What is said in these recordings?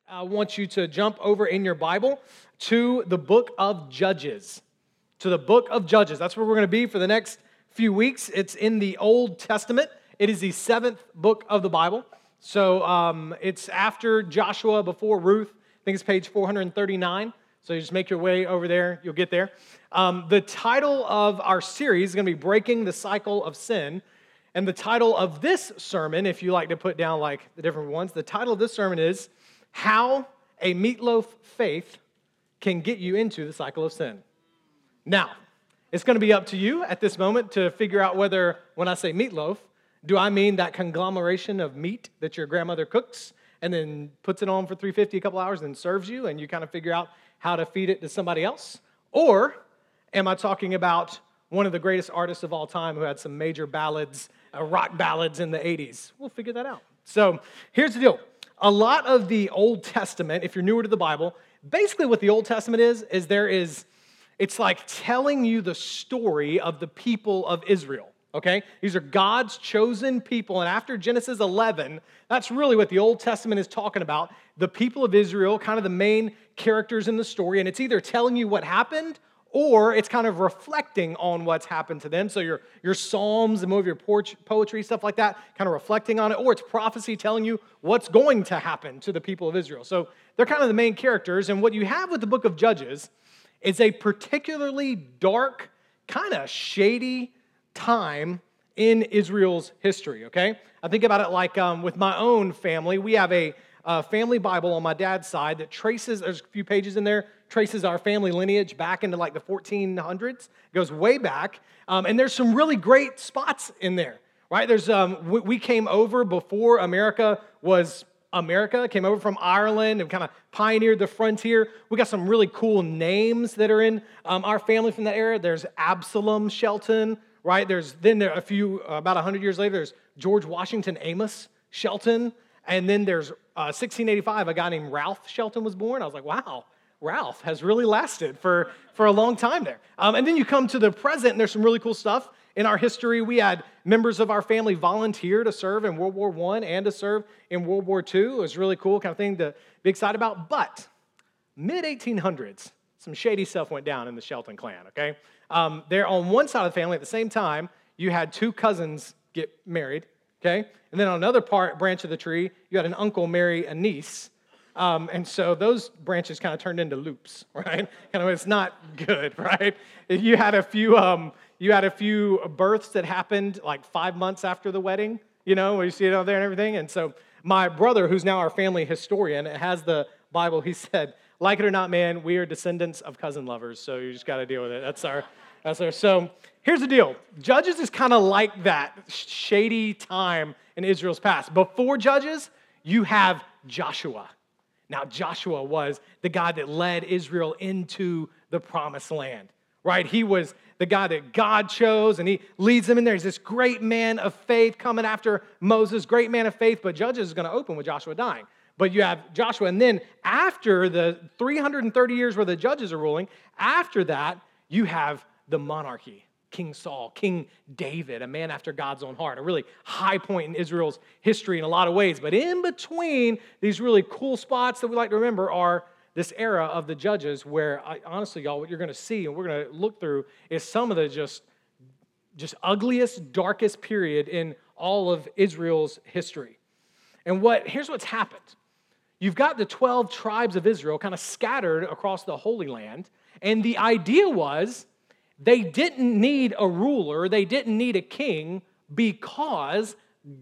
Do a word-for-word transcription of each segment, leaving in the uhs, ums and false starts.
I want you to jump over in your Bible to the book of Judges. To the book of Judges. That's where we're going to be for the next few weeks. It's in the Old Testament. It is the seventh book of the Bible. So um, it's after Joshua, before Ruth. I think it's page four hundred thirty-nine. So you just make your way over there. You'll get there. Um, the title of our series is going to be Breaking the Cycle of Sin. And the title of this sermon, if you like to put down like the different ones, the title of this sermon is How a Meatloaf Faith Can Get You Into the Cycle of Sin. Now, it's going to be up to you at this moment to figure out whether, when I say meatloaf, do I mean that conglomeration of meat that your grandmother cooks and then puts it on for three hundred fifty a couple hours and serves you and you kind of figure out how to feed it to somebody else? Or am I talking about one of the greatest artists of all time who had some major ballads, uh, rock ballads in the eighties? We'll figure that out. So here's the deal. A lot of the Old Testament, if you're newer to the Bible, basically what the Old Testament is, is there is, it's like telling you the story of the people of Israel, okay? These are God's chosen people, and after Genesis eleven, that's really what the Old Testament is talking about. The people of Israel, kind of the main characters in the story, and it's either telling you what happened or it's kind of reflecting on what's happened to them. So your, your psalms and more of your poetry, stuff like that, kind of reflecting on it. Or it's prophecy telling you what's going to happen to the people of Israel. So they're kind of the main characters. And what you have with the book of Judges is a particularly dark, kind of shady time in Israel's history, okay? I think about it like um, with my own family. We have a uh, family Bible on my dad's side that traces, there's a few pages in there, traces our family lineage back into like the fourteen hundreds. It goes way back. Um, and there's some really great spots in there, right? There's um, we, we came over before America was America, came over from Ireland and kind of pioneered the frontier. We got some really cool names that are in um, our family from that era. There's Absalom Shelton, right? There's then there a few, uh, about one hundred years later, there's George Washington Amos Shelton. And then there's uh, sixteen eighty-five, a guy named Ralph Shelton was born. I was like, wow. Ralph has really lasted for, for a long time there. Um, and then you come to the present, and there's some really cool stuff. In our history, we had members of our family volunteer to serve in World War One and to serve in World War Two. It was really cool kind of thing to be excited about. But mid eighteen hundreds, some shady stuff went down in the Shelton clan, okay? Um, there on one side of the family, at the same time, you had two cousins get married, okay? And then on another part, branch of the tree, you had an uncle marry a niece. Um, and so those branches kind of turned into loops, right? Kind of, it's not good, right? You had a few, um, you had a few births that happened like five months after the wedding, you know, where you see it out there and everything. And so my brother, who's now our family historian, has the Bible. He said, "Like it or not, man, we are descendants of cousin lovers, so you just got to deal with it." That's our, that's our. So here's the deal: Judges is kind of like that shady time in Israel's past. Before Judges, you have Joshua. Now, Joshua was the guy that led Israel into the promised land, right? He was the guy that God chose, and he leads them in there. He's this great man of faith coming after Moses, great man of faith, but Judges is going to open with Joshua dying. But you have Joshua, and then after the three hundred thirty years where the Judges are ruling, after that, you have the monarchy. King Saul, King David, a man after God's own heart, a really high point in Israel's history in a lot of ways. But in between these really cool spots that we like to remember are this era of the Judges where, I, honestly, y'all, what you're going to see and we're going to look through is some of the just, just ugliest, darkest period in all of Israel's history. And what here's what's happened. You've got the twelve tribes of Israel kind of scattered across the Holy Land, and the idea was they didn't need a ruler, they didn't need a king because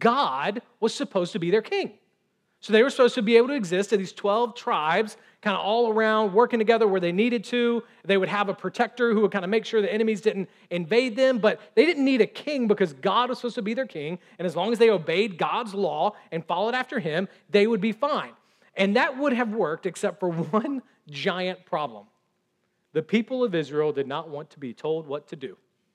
God was supposed to be their king. So they were supposed to be able to exist in these twelve tribes, kind of all around, working together where they needed to. They would have a protector who would kind of make sure the enemies didn't invade them, but they didn't need a king because God was supposed to be their king, and as long as they obeyed God's law and followed after him, they would be fine. And that would have worked except for one giant problem. The people of Israel did not want to be told what to do.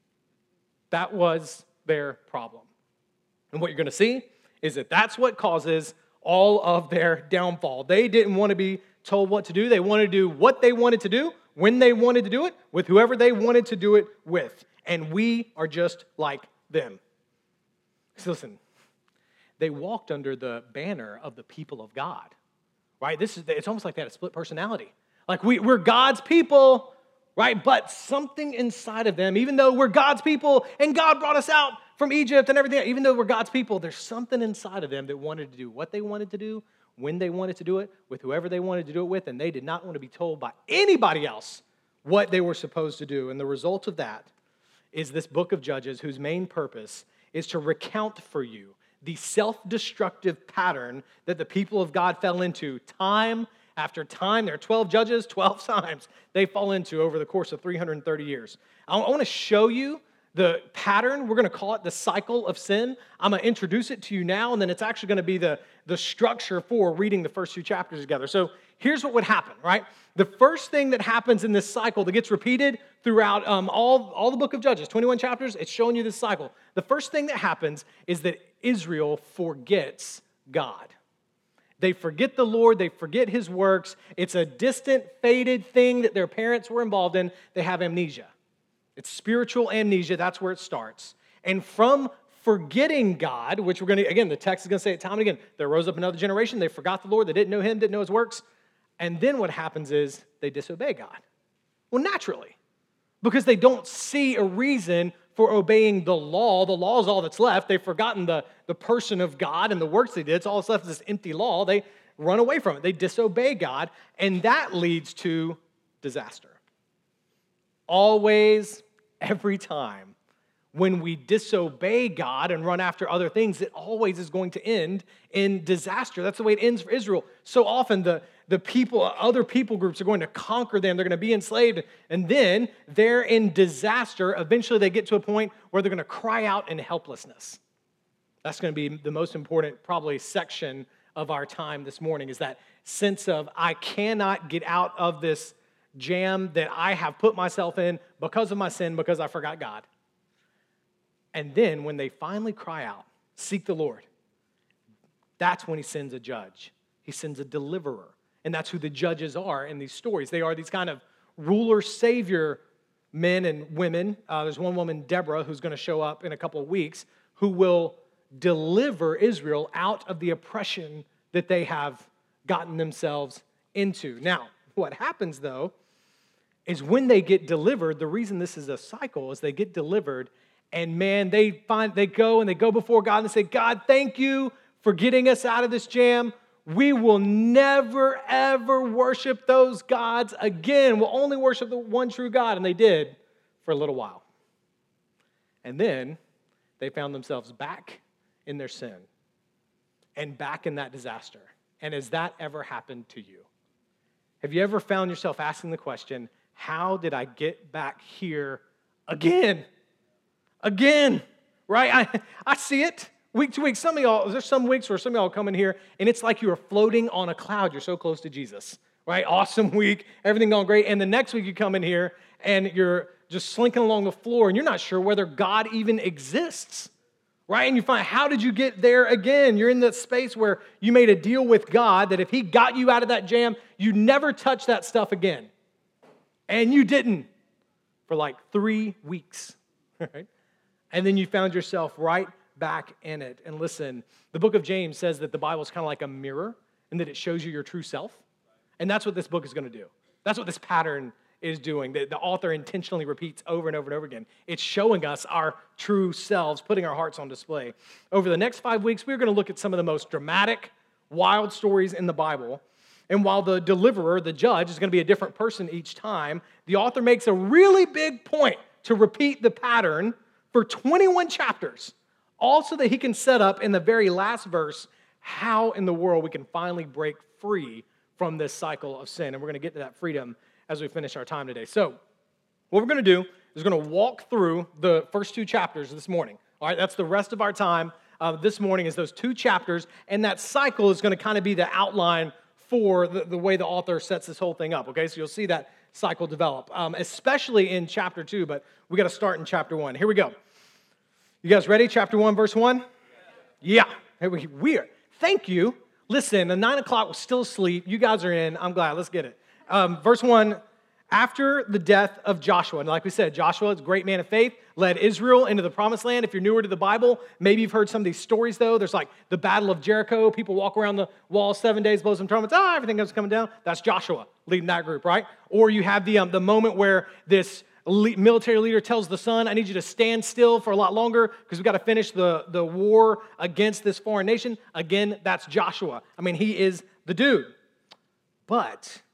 That was their problem. And what you're going to see is that that's what causes all of their downfall. They didn't want to be told what to do. They wanted to do what they wanted to do, when they wanted to do it, with whoever they wanted to do it with. And we are just like them. So listen, they walked under the banner of the people of God. right? This is it's almost like they had a split personality. Like we, we're God's people, right? But something inside of them, even though we're God's people and God brought us out from Egypt and everything, even though we're God's people, there's something inside of them that wanted to do what they wanted to do, when they wanted to do it, with whoever they wanted to do it with, and they did not want to be told by anybody else what they were supposed to do. And the result of that is this book of Judges, whose main purpose is to recount for you the self-destructive pattern that the people of God fell into time after time. There are twelve judges, twelve times they fall into over the course of three hundred thirty years. I want to show you the pattern. We're going to call it the cycle of sin. I'm going to introduce it to you now, and then it's actually going to be the, the structure for reading the first two chapters together. So here's what would happen, right? The first thing that happens in this cycle that gets repeated throughout um, all, all the book of Judges, twenty-one chapters, it's showing you this cycle. The first thing that happens is that Israel forgets God. They forget the Lord. They forget his works. It's a distant, faded thing that their parents were involved in. They have amnesia. It's spiritual amnesia. That's where it starts. And from forgetting God, which we're going to, again, the text is going to say it time and again, there rose up another generation. They forgot the Lord. They didn't know him, didn't know his works. And then what happens is they disobey God. Well, naturally, because they don't see a reason for obeying the law. The law is all that's left. They've forgotten the, the person of God and the works they did. It's all that's left is this empty law. They run away from it. They disobey God, and that leads to disaster. Always, every time, when we disobey God and run after other things, it always is going to end in disaster. That's the way it ends for Israel. So often the, the people, other people groups are going to conquer them. They're going to be enslaved. And then they're in disaster. Eventually they get to a point where they're going to cry out in helplessness. That's going to be the most important, probably, section of our time this morning, is that sense of, I cannot get out of this jam that I have put myself in because of my sin, because I forgot God. And then when they finally cry out, seek the Lord, that's when he sends a judge. He sends a deliverer. And that's who the judges are in these stories. They are these kind of ruler, savior men and women. Uh, there's one woman, Deborah, who's going to show up in a couple of weeks, who will deliver Israel out of the oppression that they have gotten themselves into. Now, what happens, though, is when they get delivered, the reason this is a cycle is they get delivered, and man, they find they go and they go before God and say, God, thank you for getting us out of this jam. We will never, ever worship those gods again. We'll only worship the one true God. And they did for a little while. And then they found themselves back in their sin and back in that disaster. And has that ever happened to you? Have you ever found yourself asking the question, how did I get back here again? Again, right? I, I see it week to week. Some of y'all, there's some weeks where some of y'all come in here and it's like you're floating on a cloud. You're so close to Jesus, right? Awesome week, everything going great. And the next week you come in here and you're just slinking along the floor and you're not sure whether God even exists, right? And you find, how did you get there again? You're in that space where you made a deal with God that if he got you out of that jam, you never touch that stuff again. And you didn't for like three weeks, right? And then you found yourself right back in it. And listen, the book of James says that the Bible is kind of like a mirror and that it shows you your true self. And that's what this book is going to do. That's what this pattern is doing. The, the author intentionally repeats over and over and over again. It's showing us our true selves, putting our hearts on display. Over the next five weeks, we're going to look at some of the most dramatic, wild stories in the Bible. And while the deliverer, the judge, is going to be a different person each time, the author makes a really big point to repeat the pattern for twenty-one chapters, all so that he can set up in the very last verse how in the world we can finally break free from this cycle of sin. And we're going to get to that freedom as we finish our time today. So what we're going to do is we're going to walk through the first two chapters this morning. All right, that's the rest of our time uh, this morning is those two chapters, and that cycle is going to kind of be the outline for the, the way the author sets this whole thing up, okay? So you'll see that cycle develop, um, especially in chapter two, but we got to start in chapter one. Here we go. You guys ready? Chapter one, verse one? Yeah. Here we, we are. Thank you. Listen, the nine o'clock was still asleep. You guys are in. I'm glad. Let's get it. Um, verse one, after the death of Joshua. And like we said, Joshua is a great man of faith, led Israel into the promised land. If you're newer to the Bible, maybe you've heard some of these stories, though. There's like the Battle of Jericho. People walk around the wall seven days, blow some trumpets. Ah, everything goes coming down. That's Joshua leading that group, right? Or you have the, um, the moment where this military leader tells the son, I need you to stand still for a lot longer because we've got to finish the, the war against this foreign nation. Again, that's Joshua. I mean, he is the dude. But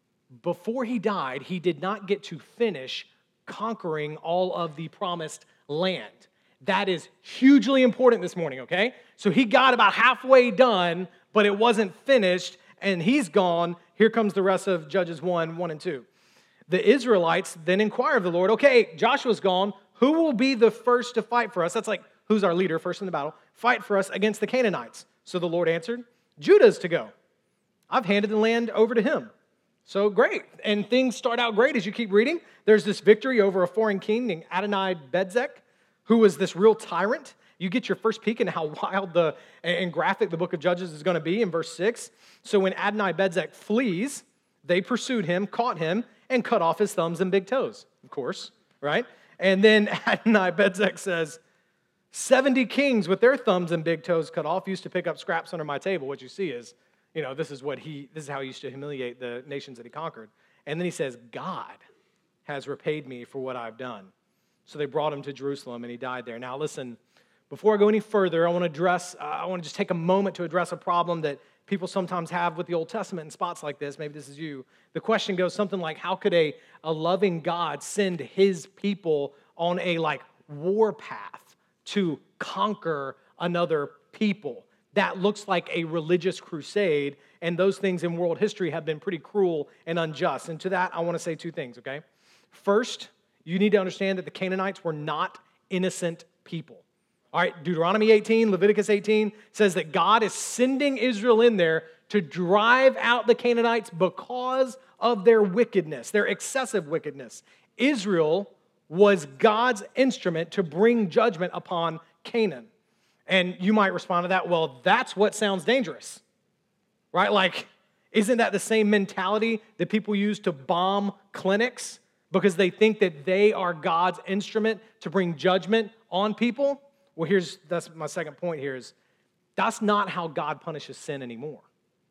before he died, he did not get to finish conquering all of the promised land. That is hugely important this morning, okay? So he got about halfway done, but it wasn't finished, and he's gone. Here comes the rest of Judges one, one and two. The Israelites then inquire of the Lord, okay, Joshua's gone. Who will be the first to fight for us? That's like, who's our leader first in the battle? Fight for us against the Canaanites. So the Lord answered, Judah's to go. I've handed the land over to him. So great. And things start out great as you keep reading. There's this victory over a foreign king named Adoni-Bezek, who was this real tyrant. You get your first peek into how wild the and graphic the book of Judges is going to be in verse six. So when Adoni-Bezek flees, they pursued him, caught him, and cut off his thumbs and big toes, of course, right? And then Adoni-Bezek says, seventy kings with their thumbs and big toes cut off used to pick up scraps under my table. What you see is, you know, this is what he, this is how he used to humiliate the nations that he conquered. And then he says, God has repaid me for what I've done. So they brought him to Jerusalem and he died there. Now listen, before I go any further, I want to address, uh, I want to just take a moment to address a problem that people sometimes have with the Old Testament in spots like this. Maybe this is you. The question goes something like, how could a, a loving God send his people on a like war path to conquer another people? That looks like a religious crusade, and those things in world history have been pretty cruel and unjust. And to that, I want to say two things, okay? First, you need to understand that the Canaanites were not innocent people. All right, Deuteronomy eighteen, Leviticus eighteen says that God is sending Israel in there to drive out the Canaanites because of their wickedness, their excessive wickedness. Israel was God's instrument to bring judgment upon Canaan. And you might respond to that, well, that's what sounds dangerous, right? Like, isn't that the same mentality that people use to bomb clinics because they think that they are God's instrument to bring judgment on people? Well, here's, that's my second point here is, that's not how God punishes sin anymore.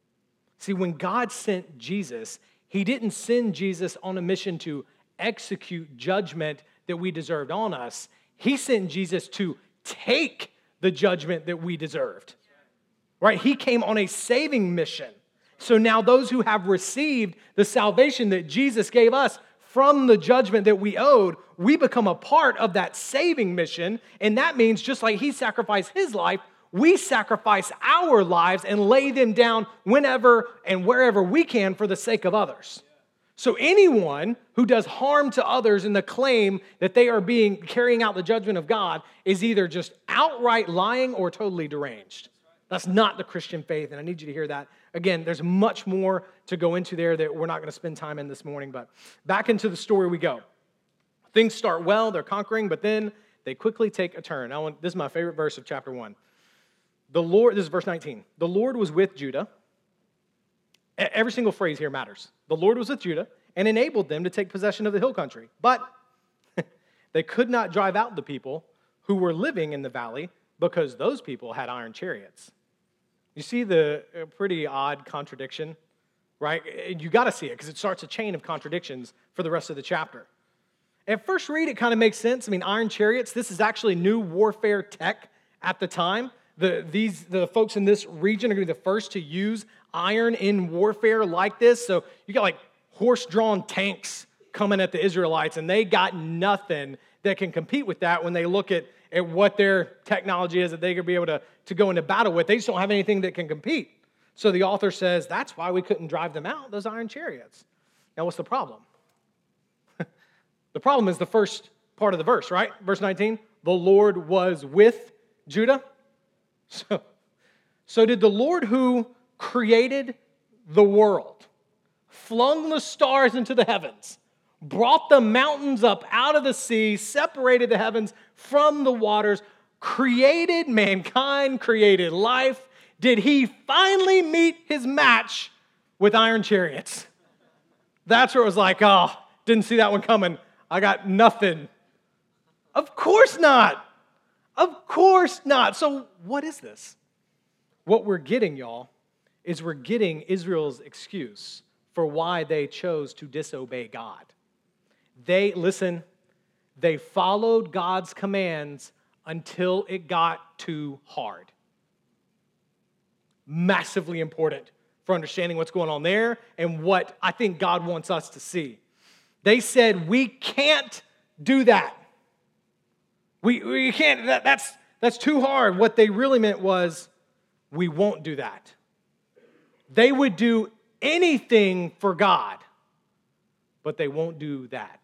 See, when God sent Jesus, he didn't send Jesus on a mission to execute judgment that we deserved on us. He sent Jesus to take the judgment that we deserved, right? He came on a saving mission. So now those who have received the salvation that Jesus gave us from the judgment that we owed, we become a part of that saving mission. And that means just like he sacrificed his life, we sacrifice our lives and lay them down whenever and wherever we can for the sake of others. So anyone who does harm to others in the claim that they are being carrying out the judgment of God is either just outright lying or totally deranged. That's not the Christian faith, and I need you to hear that. Again, there's much more to go into there that we're not going to spend time in this morning, but back into the story we go. Things start well, they're conquering, but then they quickly take a turn. I want, this is my favorite verse of chapter one. The Lord, this is verse nineteen. The Lord was with Judah. Every single phrase here matters. The Lord was with Judah and enabled them to take possession of the hill country. But they could not drive out the people who were living in the valley because those people had iron chariots. You see the pretty odd contradiction, right? You got to see it because it starts a chain of contradictions for the rest of the chapter. At first read, it kind of makes sense. I mean, iron chariots, this is actually new warfare tech at the time. The, these, the folks in this region are going to be the first to use iron in warfare like this. So you got like horse-drawn tanks coming at the Israelites, and they got nothing that can compete with that when they look at, at what their technology is that they're going to be able to, to go into battle with. They just don't have anything that can compete. So the author says, that's why we couldn't drive them out, those iron chariots. Now, what's the problem? The problem is the first part of the verse, right? Verse nineteen, the Lord was with Judah. So, so did the Lord who created the world, flung the stars into the heavens, brought the mountains up out of the sea, separated the heavens from the waters, created mankind, created life, did he finally meet his match with iron chariots? That's where it was like, oh, didn't see that one coming. I got nothing. Of course not. Of course not. So what is this? What we're getting, y'all, is we're getting Israel's excuse for why they chose to disobey God. They, listen, they followed God's commands until it got too hard. Massively important for understanding what's going on there and what I think God wants us to see. They said, we can't do that. We, we can't, that, that's, that's too hard. What they really meant was, we won't do that. They would do anything for God, but they won't do that.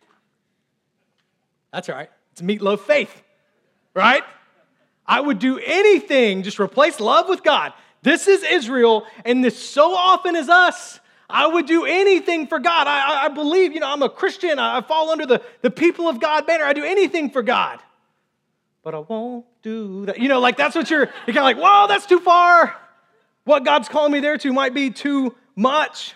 That's all right. It's meatloaf faith, right? I would do anything, just replace love with God. This is Israel, and this so often is us. I would do anything for God. I, I believe, you know, I'm a Christian. I fall under the, the people of God banner. I do anything for God. But I won't do that. You know, like that's what you're, you're kind of like, whoa, that's too far. What God's calling me there to might be too much.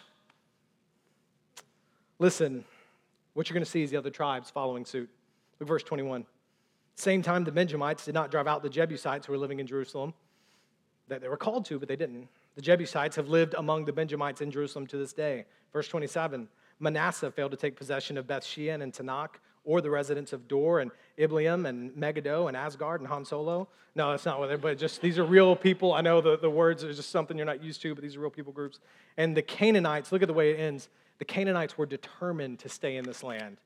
Listen, what you're going to see is the other tribes following suit. Look, verse twenty-one. Same time, the Benjamites did not drive out the Jebusites who were living in Jerusalem. That they were called to, but they didn't. The Jebusites have lived among the Benjamites in Jerusalem to this day. Verse twenty-seven. Manasseh failed to take possession of Beth-shean and Tanakh, or the residents of Dor and Ibleam and Megiddo and Asgard and Han Solo. No, that's not what they're, but just these are real people. I know the, the words are just something you're not used to, but these are real people groups. And the Canaanites, look at the way it ends. The Canaanites were determined to stay in this land.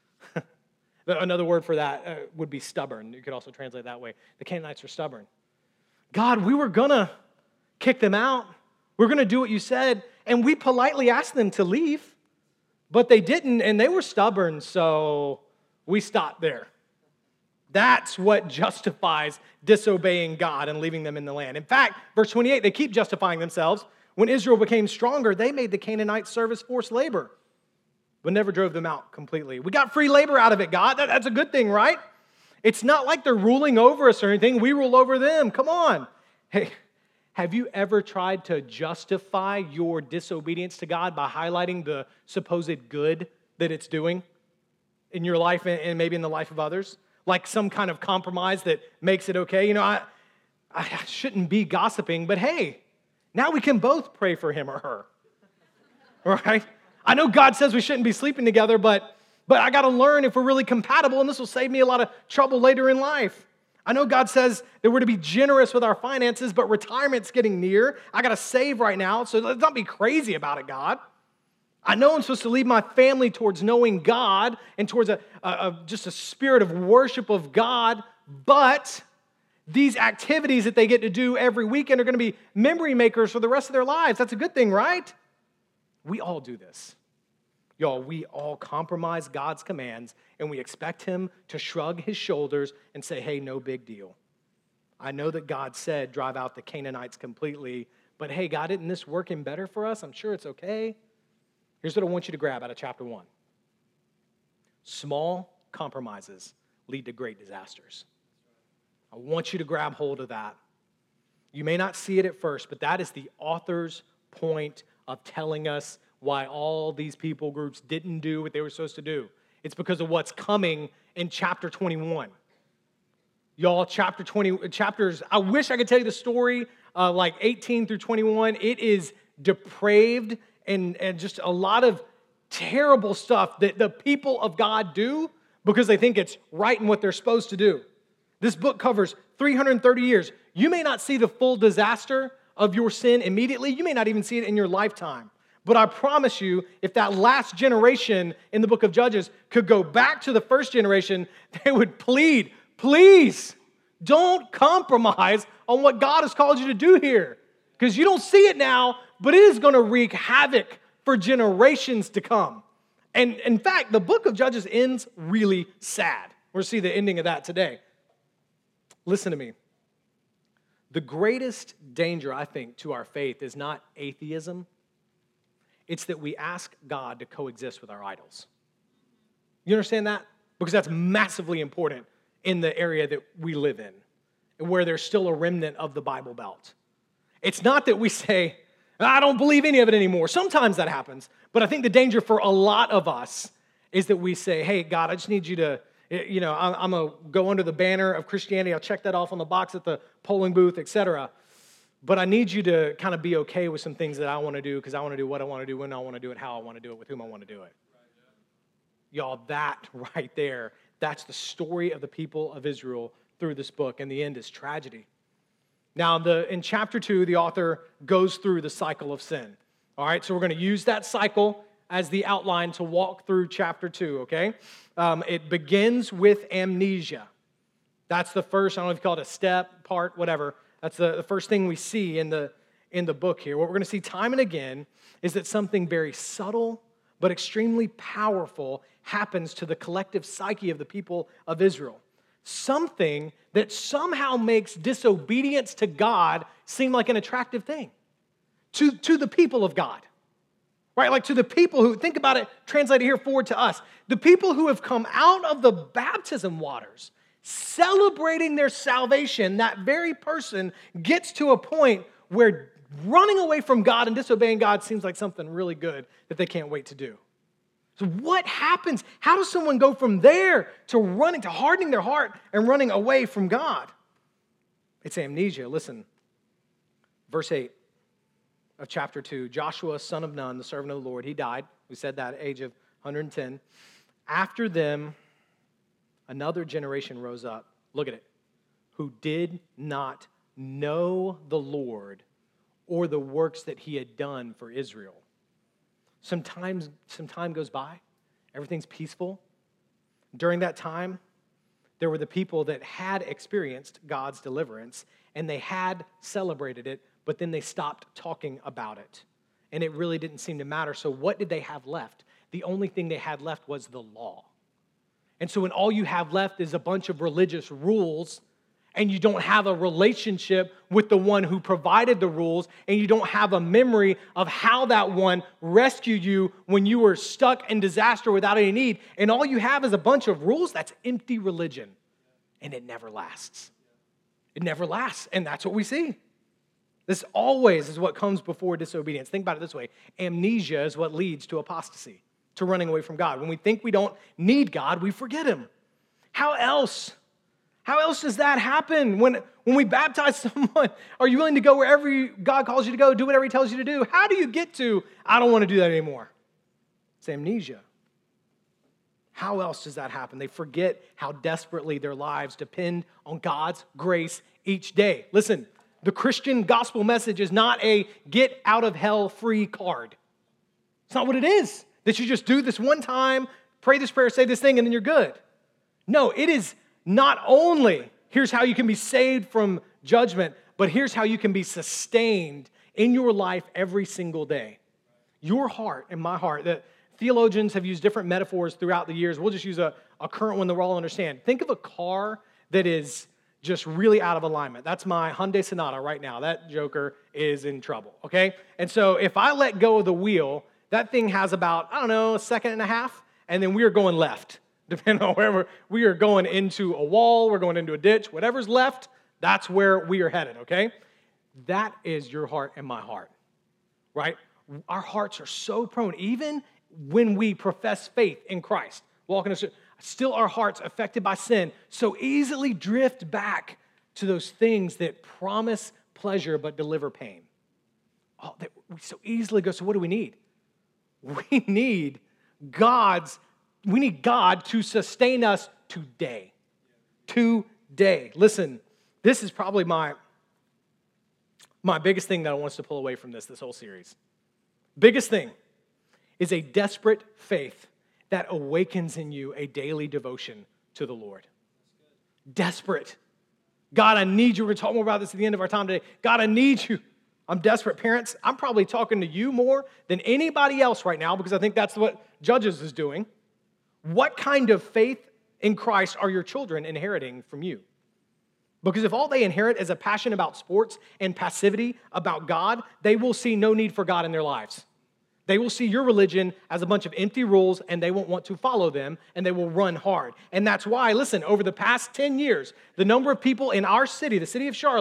Another word for that uh, would be stubborn. You could also translate that way. The Canaanites are stubborn. God, we were going to kick them out. We're going to do what you said. And we politely asked them to leave. But they didn't, and they were stubborn, so we stopped there. That's what justifies disobeying God and leaving them in the land. In fact, verse twenty-eight, they keep justifying themselves. When Israel became stronger, they made the Canaanites serve as forced labor, but never drove them out completely. We got free labor out of it, God. That, that's a good thing, right? It's not like they're ruling over us or anything. We rule over them. Come on. Hey, have you ever tried to justify your disobedience to God by highlighting the supposed good that it's doing in your life and maybe in the life of others? Like some kind of compromise that makes it okay? You know, I, I shouldn't be gossiping, but hey, now we can both pray for him or her, right? I know God says we shouldn't be sleeping together, but, but I got to learn if we're really compatible, and this will save me a lot of trouble later in life. I know God says that we're to be generous with our finances, but retirement's getting near. I got to save right now, so let's not be crazy about it, God. I know I'm supposed to lead my family towards knowing God and towards a, a, a just a spirit of worship of God, but these activities that they get to do every weekend are going to be memory makers for the rest of their lives. That's a good thing, right? We all do this. Y'all, we all compromise God's commands, and we expect him to shrug his shoulders and say, hey, no big deal. I know that God said drive out the Canaanites completely, but hey, God, isn't this working better for us? I'm sure it's okay. Here's what I want you to grab out of chapter one. Small compromises lead to great disasters. I want you to grab hold of that. You may not see it at first, but that is the author's point of telling us why all these people groups didn't do what they were supposed to do. It's because of what's coming in chapter twenty-one. Y'all, chapter twenty, chapters, I wish I could tell you the story, uh, like eighteen through twenty-one. It is depraved and, and just a lot of terrible stuff that the people of God do because they think it's right in what they're supposed to do. This book covers three hundred thirty years. You may not see the full disaster of your sin immediately. You may not even see it in your lifetime. But I promise you, if that last generation in the book of Judges could go back to the first generation, they would plead, please don't compromise on what God has called you to do here. Because you don't see it now, but it is going to wreak havoc for generations to come. And in fact, the book of Judges ends really sad. We'll see the ending of that today. Listen to me. The greatest danger, I think, to our faith is not atheism. It's that we ask God to coexist with our idols. You understand that? Because that's massively important in the area that we live in and where there's still a remnant of the Bible Belt. It's not that we say, I don't believe any of it anymore. Sometimes that happens. But I think the danger for a lot of us is that we say, hey, God, I just need you to, you know, I'm, I'm going to go under the banner of Christianity. I'll check that off on the box at the polling booth, et cetera. But I need you to kind of be okay with some things that I want to do because I want to do what I want to do, when I want to do it, how I want to do it, with whom I want to do it. Y'all, that right there, that's the story of the people of Israel through this book, and the end is tragedy. Now, the, in chapter two, the author goes through the cycle of sin. All right, so we're going to use that cycle as the outline to walk through chapter two, okay? Um, it begins with amnesia. That's the first, I don't know if you call it a step, part, whatever. That's the, the first thing we see in the, in the book here. What we're going to see time and again is that something very subtle but extremely powerful happens to the collective psyche of the people of Israel. Something that somehow makes disobedience to God seem like an attractive thing to, to the people of God. Right, like to the people who, think about it, translated here forward to us. The people who have come out of the baptism waters, celebrating their salvation, that very person gets to a point where running away from God and disobeying God seems like something really good that they can't wait to do. So what happens? How does someone go from there to running, to hardening their heart and running away from God? It's amnesia. Listen, verse eight. Of chapter two, Joshua, son of Nun, the servant of the Lord, he died. We said that at the age of one hundred ten. After them, another generation rose up. Look at it. Who did not know the Lord or the works that he had done for Israel. Sometimes, some time goes by. Everything's peaceful. During that time, there were the people that had experienced God's deliverance, and they had celebrated it, but then they stopped talking about it. And it really didn't seem to matter. So what did they have left? The only thing they had left was the law. And so when all you have left is a bunch of religious rules, and you don't have a relationship with the one who provided the rules, and you don't have a memory of how that one rescued you when you were stuck in disaster without any need, and all you have is a bunch of rules, that's empty religion. And it never lasts. It never lasts, and that's what we see. This always is what comes before disobedience. Think about it this way. Amnesia is what leads to apostasy, to running away from God. When we think we don't need God, we forget him. How else? How else does that happen? When, when we baptize someone, are you willing to go wherever you, God calls you to go, do whatever he tells you to do? How do you get to, I don't want to do that anymore? It's amnesia. How else does that happen? They forget how desperately their lives depend on God's grace each day. Listen, the Christian gospel message is not a get out of hell free card. It's not what it is. That you just do this one time, pray this prayer, say this thing, and then you're good. No, it is not only here's how you can be saved from judgment, but here's how you can be sustained in your life every single day. Your heart and my heart, that theologians have used different metaphors throughout the years. We'll just use a, a current one that we'll all understand. Think of a car that is just really out of alignment. That's my Hyundai Sonata right now. That joker is in trouble, okay? And so if I let go of the wheel, that thing has about, I don't know, a second and a half, and then we are going left. Depending on wherever we are going into a wall, we're going into a ditch, whatever's left, that's where we are headed, okay? That is your heart and my heart, right? Our hearts are so prone, even when we profess faith in Christ, walking a still our hearts affected by sin so easily drift back to those things that promise pleasure but deliver pain. Oh, that we so easily go, so what do we need? We need God's, we need God to sustain us today. Today. Listen, this is probably my, my biggest thing that I want us to pull away from this, this whole series. Biggest thing is a desperate faith that awakens in you a daily devotion to the Lord. Desperate. God, I need you. We're going to talk more about this at the end of our time today. God, I need you. I'm desperate. Parents, I'm probably talking to you more than anybody else right now because I think that's what Judges is doing. What kind of faith in Christ are your children inheriting from you? Because if all they inherit is a passion about sports and passivity about God, they will see no need for God in their lives. They will see your religion as a bunch of empty rules, and they won't want to follow them, and they will run hard. And that's why, listen, over the past ten years, the number of people in our city, the city of Charlotte,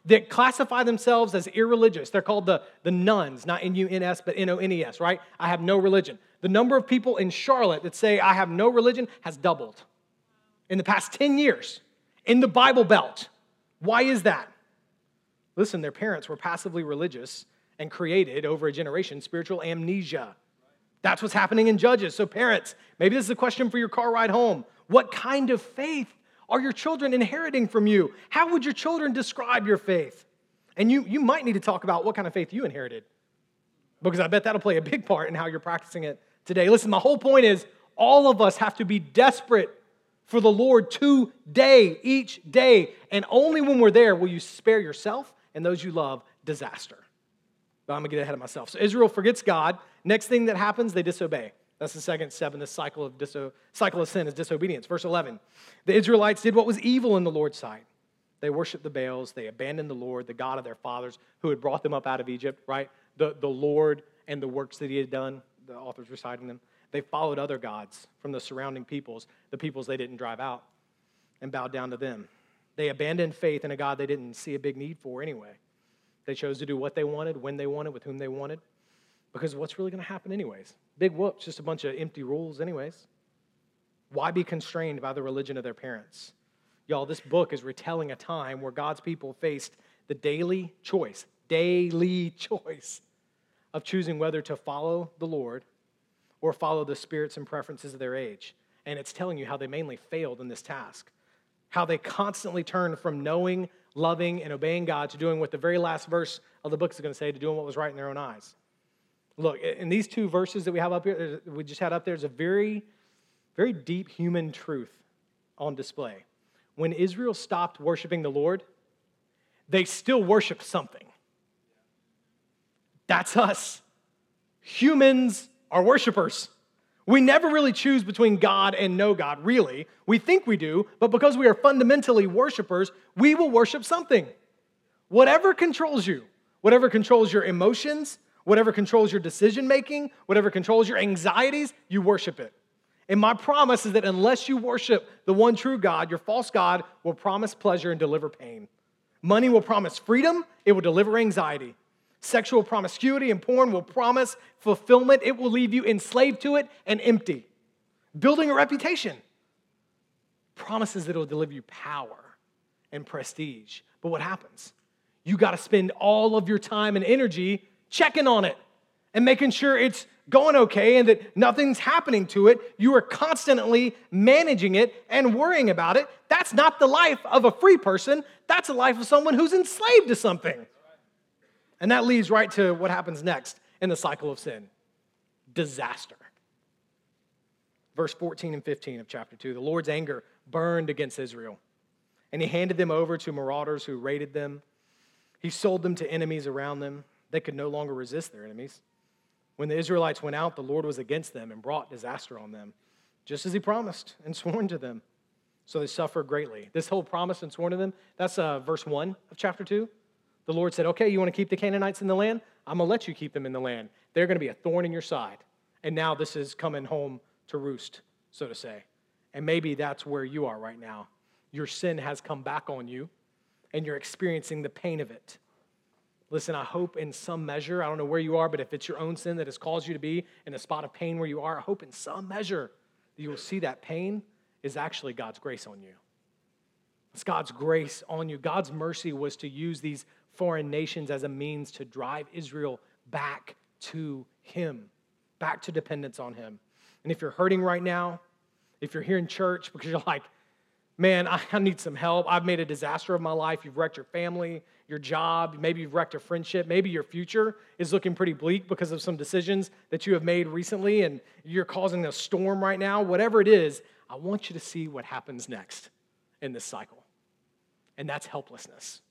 that classify themselves as irreligious. They're called the, the nuns, not N U N S, but N O N E S, right? I have no religion. The number of people in Charlotte that say, I have no religion, has doubled in the past ten years in the Bible Belt. Why is that? Listen, their parents were passively religious and created over a generation spiritual amnesia. That's what's happening in Judges. So parents, maybe this is a question for your car ride home. What kind of faith are your children inheriting from you? How would your children describe your faith? And you, you might need to talk about what kind of faith you inherited, because I bet that'll play a big part in how you're practicing it today. Listen, my whole point is all of us have to be desperate for the Lord today, each day. And only when we're there will you spare yourself and those you love disaster. But I'm going to get ahead of myself. So Israel forgets God. Next thing that happens, they disobey. That's the second step in this cycle of, diso- cycle of sin is disobedience. Verse eleven, the Israelites did what was evil in the Lord's sight. They worshiped the Baals. They abandoned the Lord, the God of their fathers, who had brought them up out of Egypt, right? The, the Lord and the works that he had done, the author's reciting them. They followed other gods from the surrounding peoples, the peoples they didn't drive out, and bowed down to them. They abandoned faith in a God they didn't see a big need for anyway. They chose to do what they wanted, when they wanted, with whom they wanted, because what's really going to happen anyways? Big whoops, just a bunch of empty rules anyways. Why be constrained by the religion of their parents? Y'all, this book is retelling a time where God's people faced the daily choice, daily choice of choosing whether to follow the Lord or follow the spirits and preferences of their age. And it's telling you how they mainly failed in this task, how they constantly turned from knowing, loving, and obeying God to doing what the very last verse of the book is going to say, to doing what was right in their own eyes. Look, in these two verses that we have up here, we just had up there, there's a very, very deep human truth on display. When Israel stopped worshiping the Lord, they still worship something. That's us. Humans are worshipers. We never really choose between God and no God, really. We think we do, but because we are fundamentally worshipers, we will worship something. Whatever controls you, whatever controls your emotions, whatever controls your decision-making, whatever controls your anxieties, you worship it. And my promise is that unless you worship the one true God, your false God will promise pleasure and deliver pain. Money will promise freedom, it will deliver anxiety. Sexual promiscuity and porn will promise fulfillment. It will leave you enslaved to it and empty. Building a reputation promises that it will deliver you power and prestige. But what happens? You got to spend all of your time and energy checking on it and making sure it's going okay and that nothing's happening to it. You are constantly managing it and worrying about it. That's not the life of a free person. That's a life of someone who's enslaved to something. And that leads right to what happens next in the cycle of sin. Disaster. Verse fourteen and fifteen of chapter two. The Lord's anger burned against Israel, and he handed them over to marauders who raided them. He sold them to enemies around them. They could no longer resist their enemies. When the Israelites went out, the Lord was against them and brought disaster on them, just as he promised and sworn to them. So they suffered greatly. This whole promise and sworn to them, that's uh, verse one of chapter two. The Lord said, okay, you want to keep the Canaanites in the land? I'm going to let you keep them in the land. They're going to be a thorn in your side. And now this is coming home to roost, so to say. And maybe that's where you are right now. Your sin has come back on you, and you're experiencing the pain of it. Listen, I hope in some measure, I don't know where you are, but if it's your own sin that has caused you to be in a spot of pain where you are, I hope in some measure that you will see that pain is actually God's grace on you. It's God's grace on you. God's mercy was to use these foreign nations as a means to drive Israel back to him, back to dependence on him. And if you're hurting right now, if you're here in church because you're like, man, I need some help. I've made a disaster of my life. You've wrecked your family, your job. Maybe you've wrecked a friendship. Maybe your future is looking pretty bleak because of some decisions that you have made recently and you're causing a storm right now. Whatever it is, I want you to see what happens next in this cycle. And that's helplessness.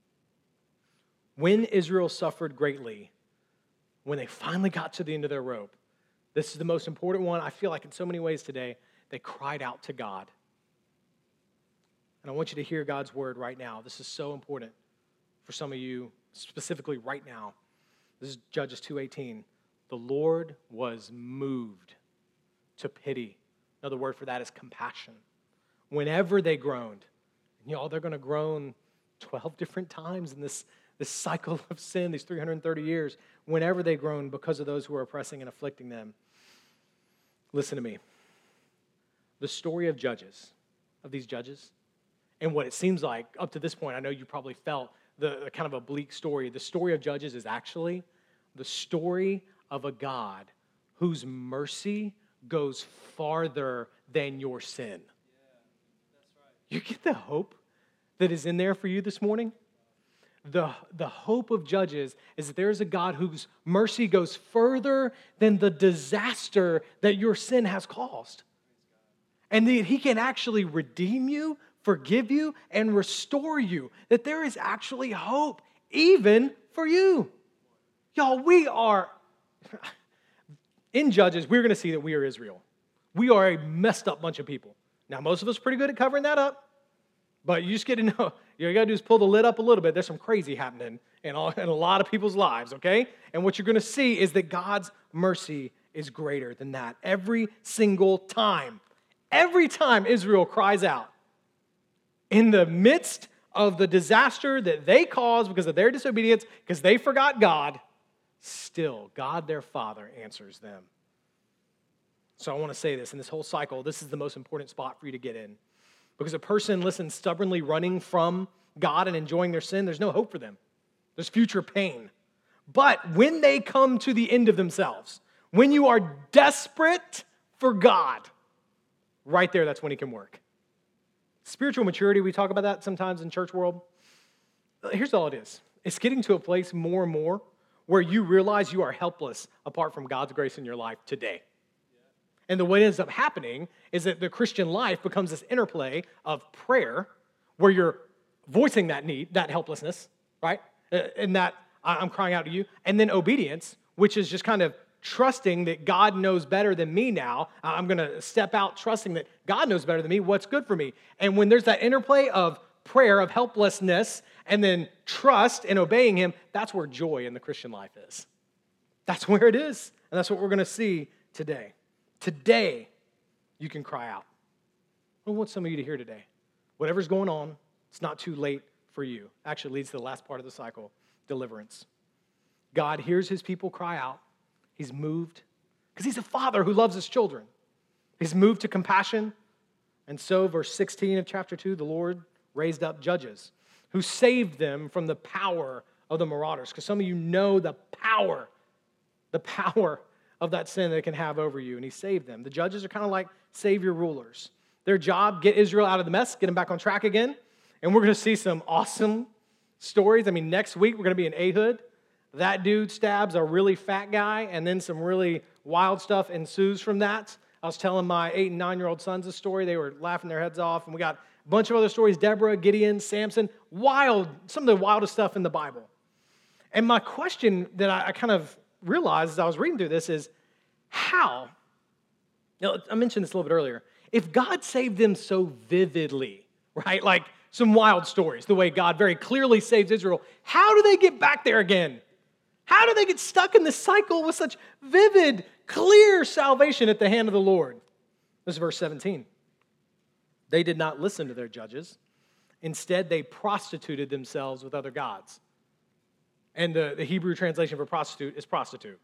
When Israel suffered greatly, when they finally got to the end of their rope, this is the most important one. I feel like in so many ways today, they cried out to God. And I want you to hear God's word right now. This is so important for some of you, specifically right now. This is Judges two eighteen. The Lord was moved to pity. Another word for that is compassion. Whenever they groaned, y'all, they're going to groan twelve different times in this, this cycle of sin, these three hundred thirty years, whenever they groan because of those who are oppressing and afflicting them. Listen to me. The story of Judges, of these judges, and what it seems like up to this point, I know you probably felt the, the kind of a bleak story. The story of Judges is actually the story of a God whose mercy goes farther than your sin. Yeah, that's right. You get the hope that is in there for you this morning? The, the hope of Judges is that there is a God whose mercy goes further than the disaster that your sin has caused. And that he can actually redeem you, forgive you, and restore you. That there is actually hope, even for you. Y'all, we are, in Judges, we're going to see that we are Israel. We are a messed up bunch of people. Now, most of us are pretty good at covering that up. But you just get to know, you got to do is pull the lid up a little bit. There's some crazy happening in, all, in a lot of people's lives, okay? And what you're going to see is that God's mercy is greater than that every single time. Every time Israel cries out, in the midst of the disaster that they caused because of their disobedience, because they forgot God, still, God their Father answers them. So I want to say this, in this whole cycle, this is the most important spot for you to get in. Because a person, listen, stubbornly running from God and enjoying their sin, there's no hope for them. There's future pain. But when they come to the end of themselves, when you are desperate for God, right there, that's when he can work. Spiritual maturity, we talk about that sometimes in church world. Here's all it is. It's getting to a place more and more where you realize you are helpless apart from God's grace in your life today. And the way it ends up happening is that the Christian life becomes this interplay of prayer where you're voicing that need, that helplessness, right? And that I'm crying out to you. And then obedience, which is just kind of trusting that God knows better than me now. I'm going to step out trusting that God knows better than me, what's good for me. And when there's that interplay of prayer, of helplessness, and then trust and obeying him, that's where joy in the Christian life is. That's where it is. And that's what we're going to see today. Today, you can cry out. I want some of you to hear today. Whatever's going on, it's not too late for you. Actually leads to the last part of the cycle, deliverance. God hears his people cry out. He's moved because he's a father who loves his children. He's moved to compassion. And so, verse sixteen of chapter two, the Lord raised up judges who saved them from the power of the marauders. Because some of you know the power, the power of that sin that it can have over you, and he saved them. The judges are kind of like savior rulers. Their job, get Israel out of the mess, get them back on track again, and we're going to see some awesome stories. I mean, next week we're going to be in Ehud. That dude stabs a really fat guy, and then some really wild stuff ensues from that. I was telling my eight and nine-year-old sons a story. They were laughing their heads off, and we got a bunch of other stories, Deborah, Gideon, Samson, wild, some of the wildest stuff in the Bible. And my question that I, I kind of realized as I was reading through this is, how? Now, I mentioned this a little bit earlier. If God saved them so vividly, right, like some wild stories, the way God very clearly saves Israel, how do they get back there again? How do they get stuck in this cycle with such vivid, clear salvation at the hand of the Lord? This is verse seventeen. They did not listen to their judges. Instead, they prostituted themselves with other gods. And the, the Hebrew translation for prostitute is prostitute.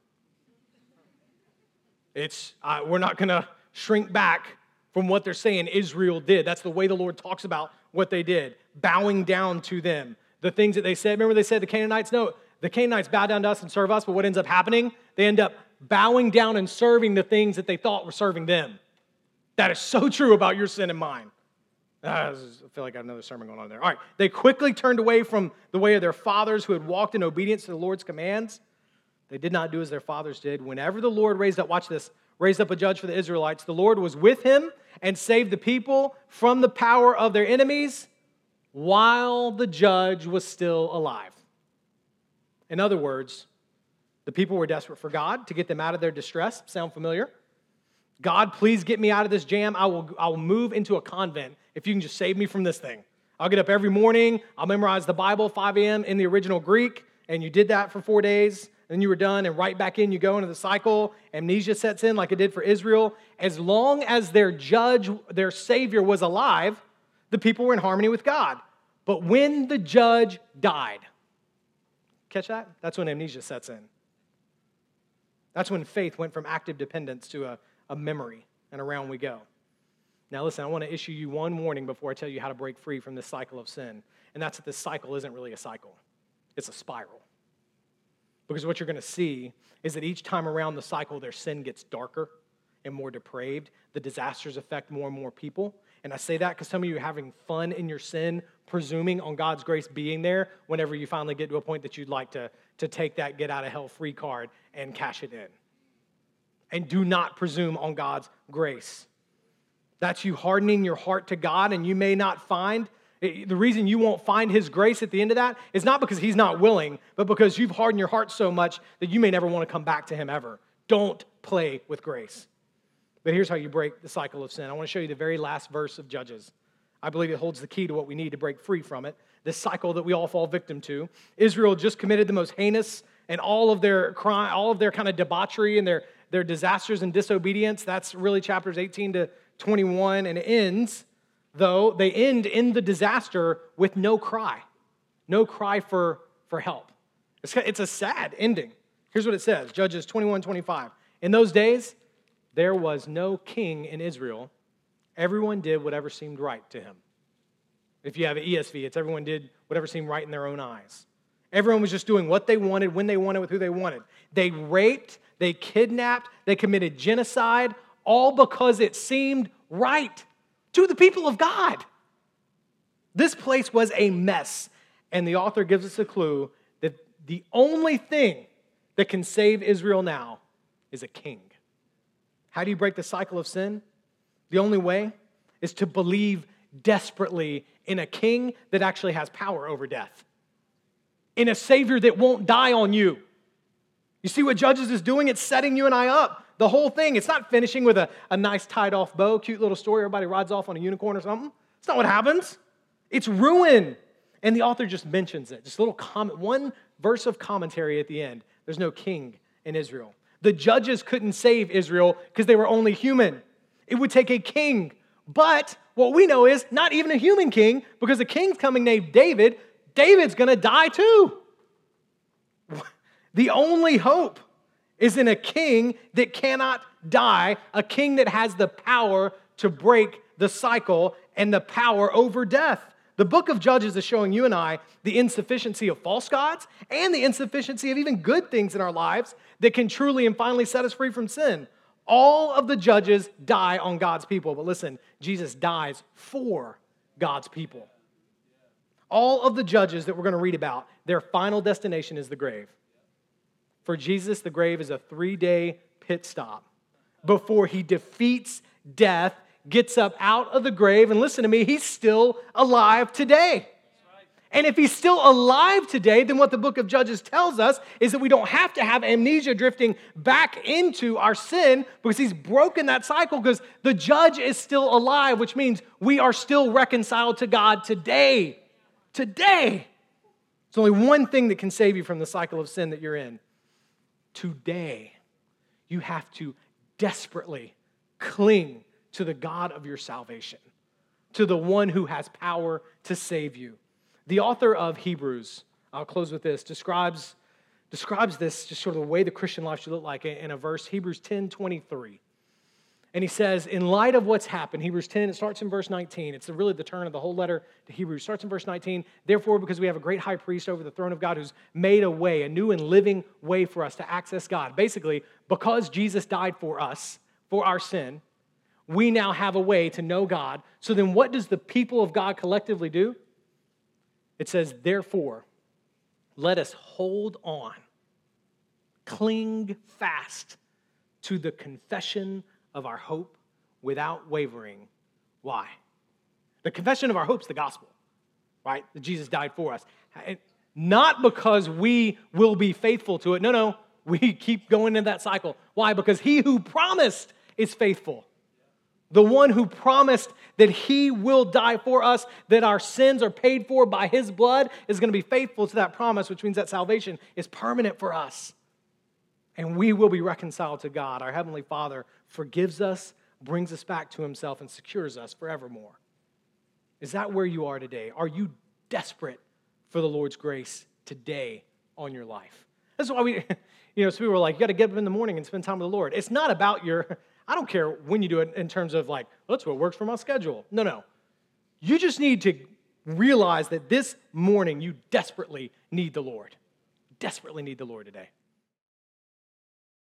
It's uh, we're not going to shrink back from what they're saying Israel did. That's the way the Lord talks about what they did, bowing down to them. The things that they said, remember they said the Canaanites, no, the Canaanites bow down to us and serve us, but what ends up happening? They end up bowing down and serving the things that they thought were serving them. That is so true about your sin and mine. Uh, I feel like I have another sermon going on there. All right, they quickly turned away from the way of their fathers who had walked in obedience to the Lord's commands. They did not do as their fathers did. Whenever the Lord raised up, watch this, raised up a judge for the Israelites, the Lord was with him and saved the people from the power of their enemies while the judge was still alive. In other words, the people were desperate for God to get them out of their distress. Sound familiar? God, please get me out of this jam. I will, I will move into a convent if you can just save me from this thing. I'll get up every morning. I'll memorize the Bible, five a.m. in the original Greek, and you did that for four days. Then you were done, and right back in you go into the cycle. Amnesia sets in like it did for Israel. As long as their judge, their Savior was alive, the people were in harmony with God. But when the judge died, catch that? That's when amnesia sets in. That's when faith went from active dependence to a, a memory, and around we go. Now listen, I want to issue you one warning before I tell you how to break free from this cycle of sin, and that's that this cycle isn't really a cycle. It's a spiral. Because what you're going to see is that each time around the cycle, their sin gets darker and more depraved. The disasters affect more and more people. And I say that because some of you are having fun in your sin, presuming on God's grace being there whenever you finally get to a point that you'd like to, to take that get out of hell free card and cash it in. And do not presume on God's grace. That's you hardening your heart to God, and you may not find, the reason you won't find his grace at the end of that is not because he's not willing, but because you've hardened your heart so much that you may never want to come back to him ever. Don't play with grace. But here's how you break the cycle of sin. I want to show you the very last verse of Judges. I believe it holds the key to what we need to break free from it, this cycle that we all fall victim to. Israel just committed the most heinous and all of their crime, all of their kind of debauchery and their, their disasters and disobedience. That's really chapters eighteen to twenty-one, and it ends, though, they end in the disaster with no cry. No cry for, for help. It's, it's a sad ending. Here's what it says, Judges twenty-one twenty-five. In those days, there was no king in Israel. Everyone did whatever seemed right to him. If you have an E S V, it's everyone did whatever seemed right in their own eyes. Everyone was just doing what they wanted, when they wanted, with who they wanted. They raped, they kidnapped, they committed genocide, all because it seemed right to the people of God. This place was a mess, and the author gives us a clue that the only thing that can save Israel now is a king. How do you break the cycle of sin? The only way is to believe desperately in a king that actually has power over death, in a Savior that won't die on you. You see what Judges is doing? It's setting you and I up. The whole thing. It's not finishing with a, a nice tied-off bow, cute little story, everybody rides off on a unicorn or something. It's not what happens. It's ruin. And the author just mentions it. Just a little comment, one verse of commentary at the end. There's no king in Israel. The judges couldn't save Israel because they were only human. It would take a king. But what we know is not even a human king, because the king's coming named David. David's going to die too. The only hope is in a king that cannot die, a king that has the power to break the cycle and the power over death. The book of Judges is showing you and I the insufficiency of false gods and the insufficiency of even good things in our lives that can truly and finally set us free from sin. All of the judges die on God's people, but listen, Jesus dies for God's people. All of the judges that we're going to read about, their final destination is the grave. For Jesus, the grave is a three-day pit stop before he defeats death, gets up out of the grave, and listen to me, he's still alive today. And if he's still alive today, then what the book of Judges tells us is that we don't have to have amnesia drifting back into our sin because he's broken that cycle, because the judge is still alive, which means we are still reconciled to God today. Today. There's only one thing that can save you from the cycle of sin that you're in. Today, you have to desperately cling to the God of your salvation, to the one who has power to save you. The author of Hebrews, I'll close with this, describes, describes this, just sort of the way the Christian life should look like in a verse, Hebrews ten twenty-three. And he says, in light of what's happened, Hebrews ten, it starts in verse nineteen. It's really the turn of the whole letter to Hebrews. It starts in verse nineteen. Therefore, because we have a great high priest over the throne of God who's made a way, a new and living way for us to access God. Basically, because Jesus died for us, for our sin, we now have a way to know God. So then what does the people of God collectively do? It says, therefore, let us hold on, cling fast to the confession of our hope without wavering. Why? The confession of our hope is the gospel, right? That Jesus died for us. Not because we will be faithful to it. No, no, we keep going in that cycle. Why? Because he who promised is faithful. The one who promised that he will die for us, that our sins are paid for by his blood, is going to be faithful to that promise, which means that salvation is permanent for us. And we will be reconciled to God. Our Heavenly Father forgives us, brings us back to himself, and secures us forevermore. Is that where you are today? Are you desperate for the Lord's grace today on your life. That's why we, you know, so people were like, you got to get up in the morning and spend time with the Lord. It's not about your, I don't care when you do it in terms of like, well, that's what works for my schedule. No, no. You just need to realize that this morning you desperately need the Lord. Desperately need the Lord today.